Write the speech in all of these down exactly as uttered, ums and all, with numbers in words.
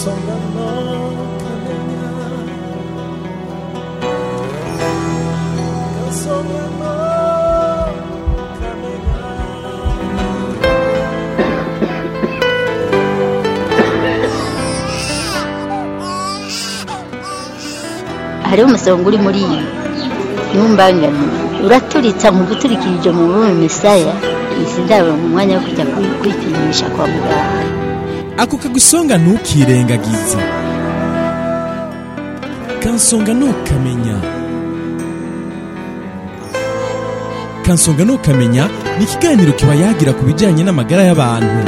hariho umusonga uri muri iyi ntumbangane uraturitsa mu guturikirije mu rurimi misaya isi ndaba mu mwanya wo kujya kwipimisha kwa muganga. Ako kagusonga ntukirengagize, kansonga ntukamenya. Kansonga ntukamenya ni ikiganiro kiba yagira ku bijyanye n'amagara y'abantu.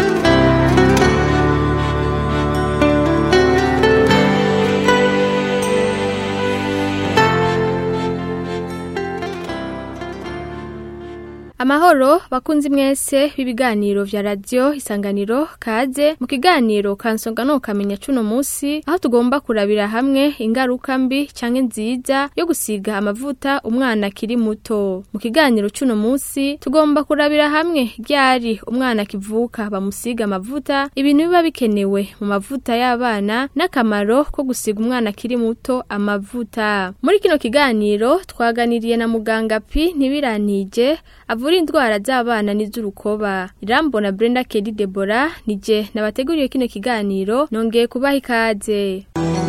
Amahoro bakunzi mwese b'ibiganiro vya radio Isanganiro, kaze mu kiganiro kansonga no kamenya cuno musi, aho tugomba kurabira hamwe ingaruka mbi canke nziza yo gusiga amavuta umwana kiri muto. Mu kiganiro cuno musi tugomba kurabira hamwe ryari umwana kivuka bamusiga amavuta, ibintu biba bikenewe mu mavuta y'abana n'akamaro ko gusiga umwana kiri muto amavuta. Muri kino kiganiro twaganiriye na muganga Pi Ntibiranije avura indwara z'abana n'iz'urukoba. Irambona Brenda Kelly Deborah nije nabateguriye kino kiganiro, nongeye kubaha ikaze.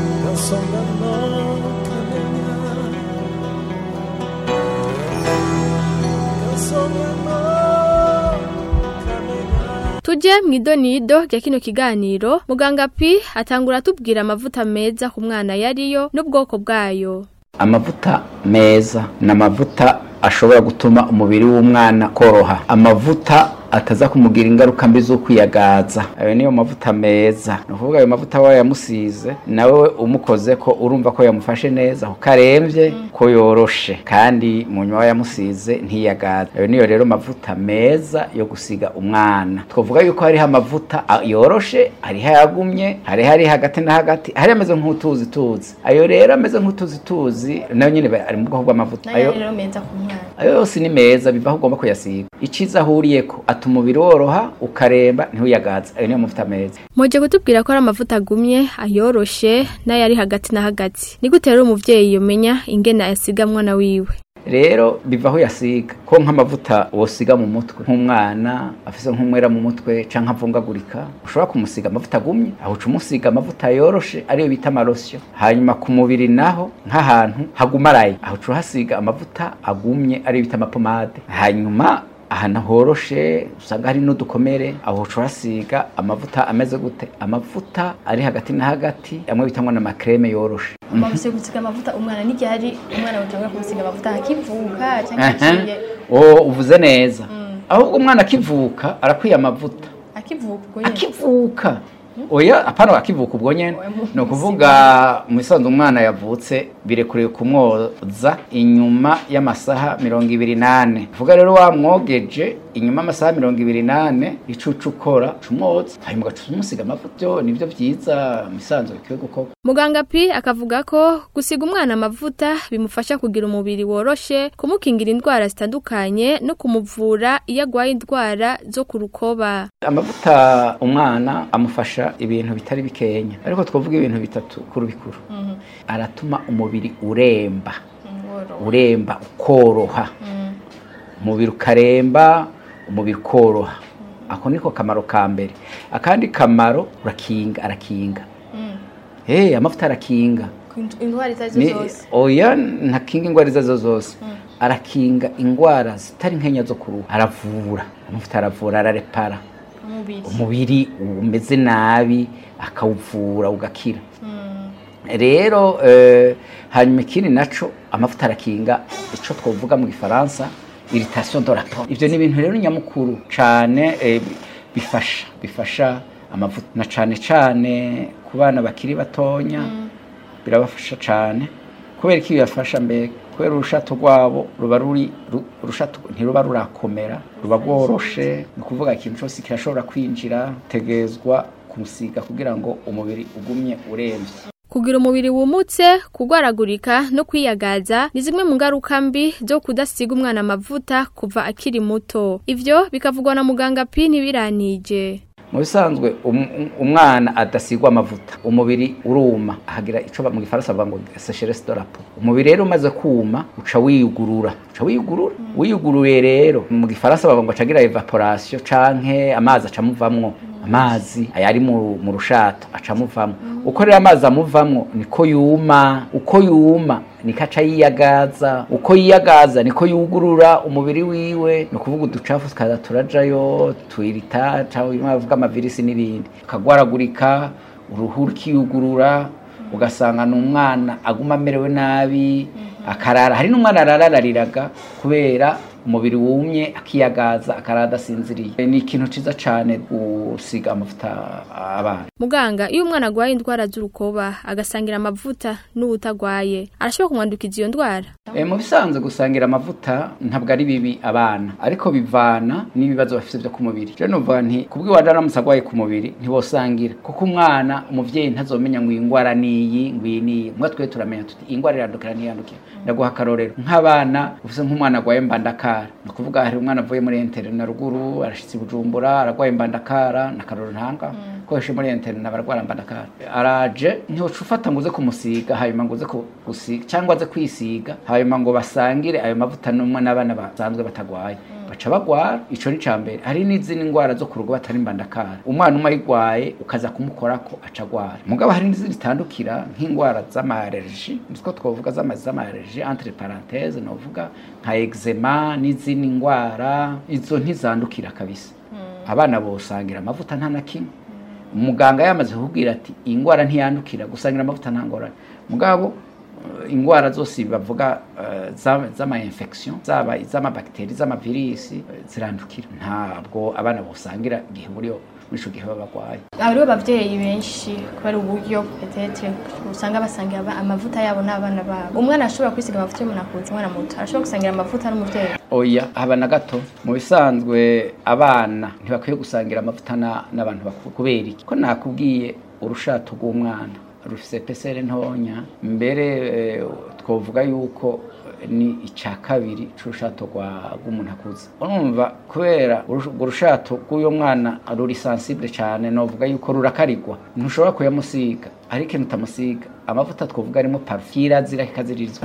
Tuje mwidonido rya kino kiganiro, muganga Pi atangura tubwira amavuta meza ku mwana yariyo n'ubwoko bwayo. Amavuta meza n'amavuta ashobora gutuma umubiri w'umwana koroha, amavuta ataza kumugira ingaruka mbi zo kwiyagaza. Ayo niyo mavuta meza. Nukuvuga ayo mavuta wa yamusize nawe umukoze ko urumva ko yamufashe neza, ko karemvye, ko yoroshe kandi mu nyuma yamusize ntiyagaza. Ayo niyo rero mavuta meza yo gusiga umwana. Twovuga yuko hari amavuta yoroshe, hari hayagumye, hari hari hagati na hagati, hari ameze nk'utuzi tuzi. Ayo rero ameze nk'utuzi tuzi nayo nyine ari mu bwoko bw'amavuta. Ayo rero meza ku mwana. Ayo yose ni meza, biva ugomba kuyasiga. Iciza ahuriyeko umubiri woroha ukaremba ntuyagaza. Ayo niyo mavuta meza. Moje kutubwira ko ari amavuta agumye, ayoroshe n'ayari hagati na hagati. Ni gute rero umuvyeyi yomenya ingene ayasiga mwana wiwe? Rero bivaho yasiga ko nk'amavuta wosiga mu mutwe nk'umwana afise nk'umwera mu mutwe canka avungagurika, ushobora kumusiga amavuta agumye, aho cumusiga amavuta yoroshe ariyo bita amarosyo. Hanyuma ku mubiri naho nk'ahantu hagumaraye, aho cuhasiga amavuta agumye ariyo bita amapomade. Hanyuma ahana horoshe usanga hari n'udukomere, aho curasiga amavuta ameze gute, amavuta ari hagati na hagati, amwe bitangwa na makreme yoroshe. Amavuse gusiga amavuta umwana ni ryari umwana utangura kumusiga amavuta akivuka cyangwa oh uvuze neza. Ahubwo umwana akivuka arakwiye amavuta akivuka ubwo nyene akivuka oya apana akivuka ubwo nyene no kuvuga mu isanzu umwana yavutse birekuriye kumwoza inyuma y'amasaha mirongo ibiri nane. Vuga rero wamwogeje inyuma amasaha mirongo ibiri nane icucu ukora cumwoza, hanyuma ugacumusiga amavuta, nivyo vyiza misanzu kiwe gukorwa. Muganga Pi akavuga ko gusiga umwana amavuta bimufasha kugira umubiri woroshe, kumukingira indwara zitandukanye no kumuvura iyo agwaye indwara zo kurukoba. Amavuta umwana amufasha ibintu bitari bikenya, ariko twovuga ibintu bitatu kuru bikuru. Mm -hmm. Aratuma umubiri uremba, mm, uremba ukoroha. Mm. Umubiri ukaremba, umubiri ukoroha. Mm. Ako niko kamaro ka mbere. Akandi kamaro urakinga, arakinga. Mm. Hey, amavuta arakinga indwara izazo zose. Oya ntakinga indwara izazo zose. Mm. Arakinga indwara zitari nkenya zo kuruha, aravura. Amavuta aravura, ararepara umubiri, umubiri umeze nabi akawuvura ugakira. Mm. Rero eh, hanyuma ikindi naco amavuta arakinga ico twovuga mu Gifaransa irritation de la peau. Ivyo ni ibintu rero nyamukuru cane eh, bifasha bifasha amavuta na cane cane ku bana bakiri batonya. Mm. Birabafasha cane kubera iki bibafasha mbere kubera urushato rwabo ruba ruri urushato ntiruba rurakomera, ruba rworoshe. Ni kuvuga ikintu cyose kirashobora kwinjira, tegezwa kumusiga kugira ngo umubiri ugumye uremvye. Kugira umubiri wumutse, kugwaragurika no kwiyagaza ni zimwe mu ngaruka mbi zo kudasiga umwana amavuta kuva akiri muto. Ivyo bikavugwa na muganga Pi Ntibiranije. mu bisanzwe umwana adasigwa amavuta umubiri uruma ahagira ico mu gifaransa bavuga ngo sécheresse de la peau. Umubiri rero umaze kuma uca wiyugurura uca wiyugurura wiyuguruye rero mu gifaransa bavuga ngo acagira evaporation canke amazi acamuvamwo amazi ayari mu rushato acamuvamwo. Uko rero amazi amuvamwo niko yuma, uko yuma nikaca yiyagaza, uko yiyagaza niko yugurura umubiri wiwe, no kuvuga uducafu tukaza turajayo twirita cyangwa bavuga amavirisi n'ibindi, kagwaragurika uruhu rukiyugurura, ugasanga n'umwana aguma amerewe nabi akarara. Hari n'umwana ararariraga kubera umubiri wumye akiyagaza akarada sinziriye. Ni ikintu ciza cyane gusiga amavuta abana. Muganga, iyo umwana agwaye indwara z'urukoba agasangira amavuta n'utagwaye arashobora kumwandukiza iyo ndwara? E, mu bisanzwe gusangira amavuta ntabwo ari bibi abana, ariko bivana n'ibibazo bafite byo ku mubiri. Je numva nti kubwi wajana musagwaye ku mubiri ntibosangira, kuko umwana umuvyeyi ntazomenya ngo ingwara niyi ngwini. Mwa twe turamenya tuti ingwara irandukira niyandukira. Ndaguha karorero nk'abana ufise nk'umwana agwaye mbandakara, no kuvuga hari umwana avuye muri interne na ruguru arashitse Bujumbura aragwaye mbandakara na karorero ntanga mm. ko yeshe muri interne n'abarwara mbandakara araje ntiho cufata nguze kumusiga hanyuma nguze gusiga cyangwa aze kwisiga hanyuma ngo basangire ayo mavuta n'umwe n'abana basanzwe batagwaye mm. baca bagwara. Ico ni cambere. Hari n'izindi ngwara zo kurugo batari mbandakara, umwana umwe ayigwaye ukaza kumukorako aca gwara. Mugabo hari n'izindi zitandukira nk'ingwara z'amallergie, niko twovuga z'amallergie entre parenthèses, novuga nka eczema n'izindi ngwara, izo ntizandukira kabisa. hmm. Abana bosangira amavuta nta na kimwe. Umuganga yamaze kubwira ati ingwara ntiyandukira, gusangira amavuta nta ngorane. Mugabo ingwara zose bavuga uh, z'ama infection zaba izama bacteria z'ama virus zirandukira, ntabwo abana bosangira gihe buriyo misho gihe babagwaye. Abari bavyeyi benshi kubera uburyo peut-être usanga basangira amavuta yabo n'abana babo. Umwana ashobora kwisiga amavuta y'umuntu akuze, umwana muto arashobora gusangira amavuta n'umuvyeyi? Oya, abana gato. Mu bisanzwe abana ntibakwiye gusangira amavuta n'abantu bakuru. Kubera iki? Ko nakubwiye urushato rw'umwana rufise pesere ntonya, mbere e, twovuga yuko ni icya kabiri c'urushato rw'umuntu akuze. Urumva kubera urushato rw'uyo mwana ruri sensible cyane, novuga yuko rurakarigwa, ntushobora kuyamusiga. Ariko nutamusiga amavuta twovuga arimo parfum zira kikazirizwa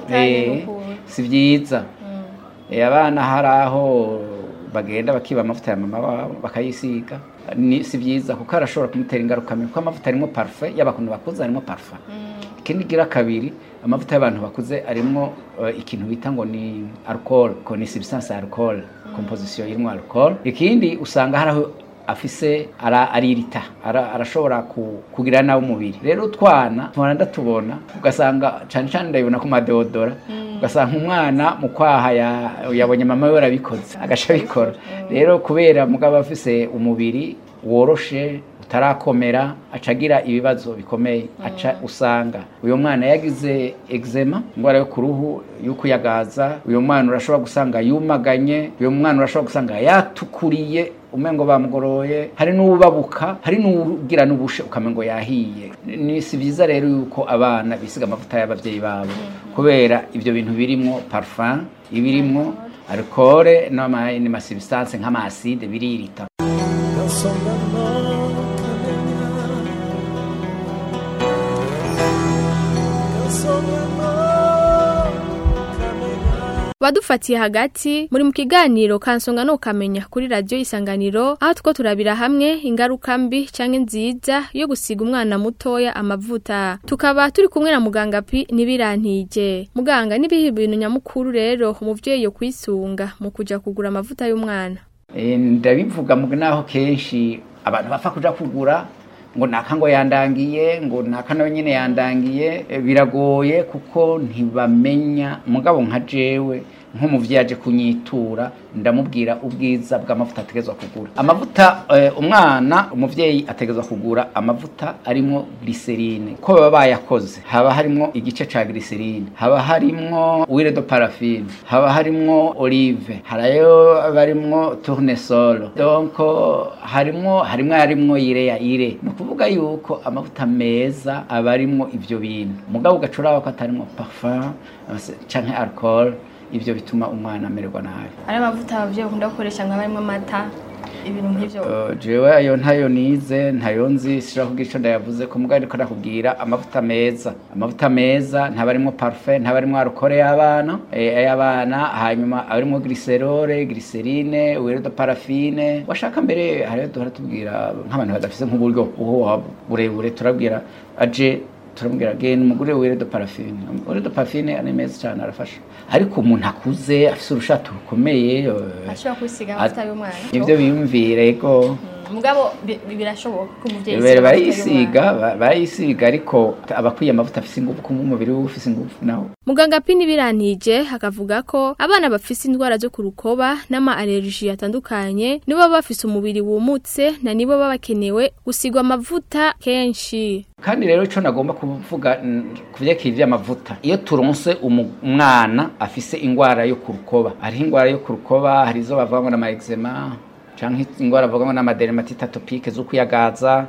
e, si vyiza. mm. E, abana haraho bagenda bakiba amavuta ya mama wabo bakayisiga, ni si vyiza kuko arashobora kumutera ingaruka mbi, kuko amavuta arimo parfum y'abantu bakuze, arimo parfum. mm. Ikindi gira kabiri, amavuta y'abantu bakuze arimo uh, ikintu bita ngo ni alcohol, ko ni substance alcohol, mm. composition irimo alcohol. Ikindi usanga haraho afise ara aririta ara arashobora kugira nawo umubiri. Rero twana twana ndatubona ugasanga cyane cyane ndabona ku madeodora, mm. ugasanga umwana mu kwaha ya yabonye mama we arabikoze agasha bikora. mm. Rero kubera mugabo afise umubiri woroshe utarakomera acagira ibibazo bikomeye, mm. aca usanga uyo mwana yagize eczema, ngwara yo kuruhu y'ukuyagaza. Uyo mwana urashobora gusanga yumaganye, uyo mwana urashobora gusanga yatukuriye umengo bamugoroye, hari n'ubabuka, hari n'ugira n'ubushe ukamengo yahiye. Ni si vyiza rero yuko abana bisiga amavuta y'abavyeyi babo, mm. kubera ivyo bintu birimo parfum, ibirimo alcohol n'ama ni substance nk'ama acide biririta. Badufatiye hagati muri mu kiganiro kansonga no kamenya kuri radio Isanganiro, aho two turabira hamwe ingaruka mbi canke nziza yo gusiga umwana mutoya amavuta. Tukaba turi kumwe na muganga Pi Nibirantije. Muganga, nibihe ibintu nyamukuru rero umuvyeyi yo kwisunga mu kuja kugura amavuta y'umwana? E, ndabivuga mu naho kenshi abantu bafa kuja kugura ngo nakango yandangiye, ngo nakana nyine yandangiye. E, biragoye kuko ntibamenya. Mugabo nka jewe nk'umuvyeyi aje kunyitura ndamubwira ubwiza bw'amavuta ategezwa kugura. Amavuta e, umwana umuvyeyi ategezwa kugura amavuta arimo glycerine, ko baba bayakoze haba harimo igice ca glycerine, haba harimo huile de paraffine, haba harimo olive, harayo barimo tournesol, donc harimo harimo harimo ire ya ire. No kuvuga yuko amavuta meza abarimo ivyo bintu, mugabo gacura ko atarimo parfum canke alcohol, ivyo bituma umwana amererwa nabi. Ari amavuta abavyeyi bakunda gukoresha nka barimo amata ibintu nk'ivyo Uh, jewe ayo ntayo nize ntayo nzi sishobora kugira ico ndayavuze ko mbwa ariko nakubwira amavuta meza amavuta meza ntabarimwo parfum ntabarimwo alcool y'abana eh, y'abana hanyuma abarimwo glycerol glycerine huile de paraffine washaka mbere hariyo duhora tubwira nk'abantu badafise nk'uburyo uho burebure turabwira aje turambwira gene umugure huile de paraffine huile de paraffine ani meza cyane arafasha ariko umuntu akuze afise urushato rukomeye ashobora kwisiga amavuta y'umwana ivyo biyumvire ego mugabo birashoboka ko umuvyeyi bere bayisiga bayisiga ariko abakwiye amavuta afise ingufu ku mubiri we ufise ingufu naho muganga Pini Birantije hakavuga ko abana bafise indwara zo kurukoba n'ama allergie atandukanye nibo bafise umubiri wumutse na nibo babakenewe gusigwa amavuta kenshi kandi rero ico nagomba kuvuga kuvyekeye ivy'amavuta iyo turonse umwana afise ingwara yo kurukoba ari ingwara yo kurukoba hari zo bavanga na eczema canke ingwara bavanga na dermatite atopique zo kuyagaza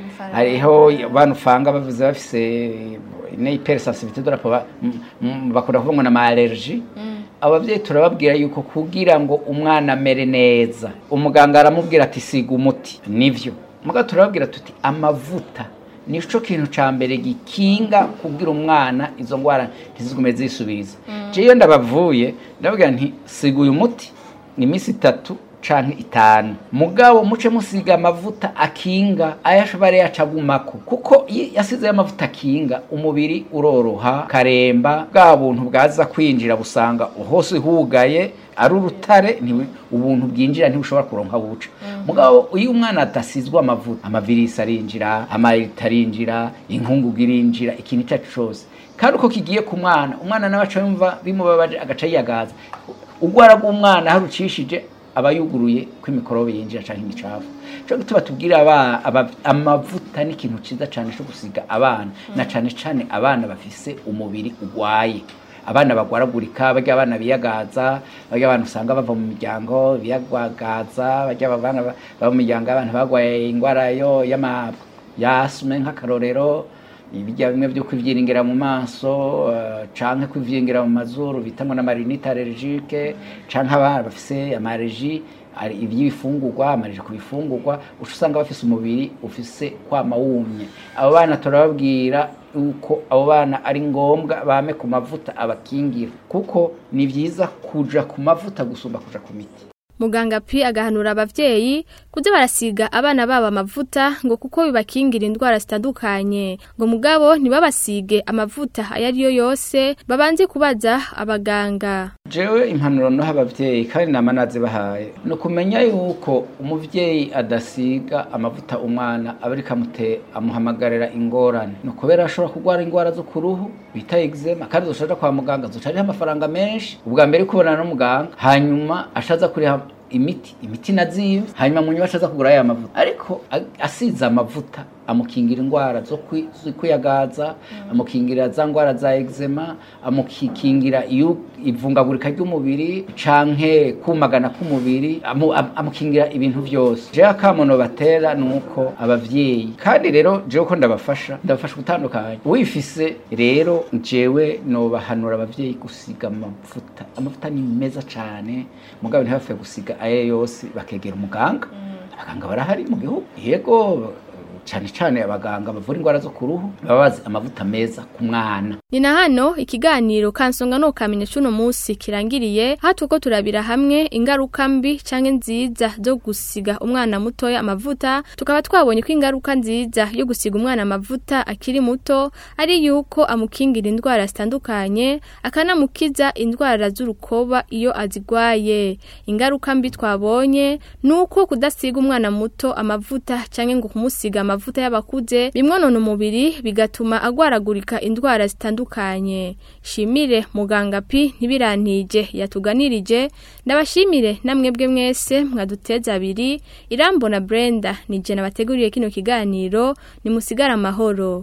hariho abantu fanga bavuze bafise ne hypersensibilité de la peau bakora kuvanga na allergie abavyeyi turababwira yuko kugira ngo umwana amere neza umuganga aramubwira ati siga umuti nivyo muga turababwira tuti amavuta nico kintu ca mbere gikinga kugira umwana izo ngwara ntizigume zisubiriza je iyo ndabavuye ndavuga nti siga uyu muti ni misi itatu canke itanu mugabo muce musiga amavuta akinga ayashobare yacagumako kuko yasize amavuta akinga umubiri uroroha karemba bwa buntu bwaza kwinjira busanga hose hugaye ari urutare ni ubuntu bwinjira ntibushobora kuronka buca mugabo uyu umwana atasizwa amavuta amavirisi arinjira amayita arinjira inkungugu irinjira ikintu cyacu cyose kandi uko kigiye ku mwana umwana nabaca yumva bimubabaje agaca yiyagaza ugwara bw'umwana harucishije abayuguruye ko imikorobe yinjira canke imicafu cyo gituma tubwira aba amavuta ni ikintu ciza cyane cyo gusiga abana na cane cane abana bafise umubiri ugwaye abana bagwaragurika barya abana biyagaza barya abantu usanga bava mu miryango biyagwagaza barya abana bava mu miryango abantu bagwaye ingwara yo yama yasme nk'akarorero ibijya bimwe byo kwivyiringira mu maso uh, canke kwivyiringira mu mazuru bitamwe na marinite allergique canke abana bafise amallergie ari ivy'ibifungurwa amarije kubifungurwa usanga bafise umubiri ufise kwama wumye abo bana turababwira uko abo bana ari ngombwa bame ku mavuta abakingira kuko ni vyiza kuja ku mavuta gusumba kuja ku miti Muganga P agahanura abavyeyi kuze barasiga abana baba amavuta ngo kuko bibakingira indwara zitandukanye ngo mugabo ntibabasige amavuta ayariyo yose babanze kubaza abaganga. Jewe impanuro no abavyeyi kandi namanaze bahaye no kumenya yuko umuvyeyi adasiga amavuta umwana abarika mute amuhamagarira ingorane no kubera ashobora kugwara ingwara zo kuruhu bita eczema kandi zoshaka kwa muganga zocari amafaranga menshi ubwa mbere kubonana no muganga hanyuma ashaza kuri imiti imiti naziyo hanyuma munyu bashaza kugura ya mavuta ariko asiza amavuta amukingira ingwara zo kwiyagaza mm. amukingira za ngwara za eczema amukingira iyo ivungagurika ry'umubiri canke kumagana k'umubiri amu, amukingira ibintu byose je akamono batera nuko abavyeyi kandi rero je uko ndabafasha ndabafasha gutandukanye wifise rero jewe no bahanura abavyeyi gusiga amavuta amavuta ni meza cane mugabo ntihafe gusiga aye yose bakegera umuganga mm. abaganga barahari mu gihugu yego cyane cyane abaganga bavura ingwara zo kuruhu babazi amavuta meza ku mwana. Ni na hano ikiganiro kansonga no kamenya cuno musi kirangiriye hatuko turabira hamwe ingaruka mbi canke nziza zo gusiga umwana mutoya amavuta tukaba twabonye ko ingaruka nziza yo gusiga umwana amavuta akiri muto ari yuko amukingira indwara zitandukanye akanamukiza indwara z'urukoba iyo azigwaye. Ingaruka mbi twabonye nuko kudasiga umwana muto amavuta canke ngo kumusiga amavuta y'abakuze bimwonona umubiri bigatuma agwaragurika indwara zitandukanye. Shimire muganga P Ntibirantije yatuganirije ndabashimire namwebwe mwese mwaduteza abiri Irambona Brenda nije nabateguriye kino kiganiro ni musigara amahoro.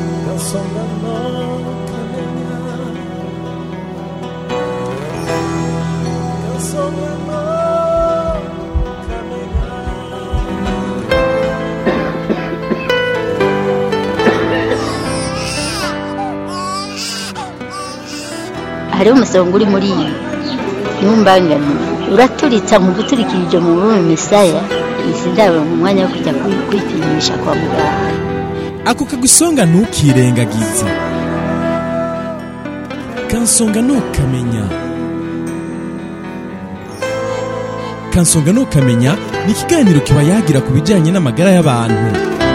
Hariho umusongo uri muri iyi ntumbangane uraturitsa mu guturikirije mu rurimi misaya sindabona umwanya wo kujya kwipimisha kwa muganga. Ako kagusonga ntukirengagize. Kansonga ntukamenya. Kansonga ntukamenya ni ikiganiro kiba yagira ku bijyanye n'amagara y'abantu.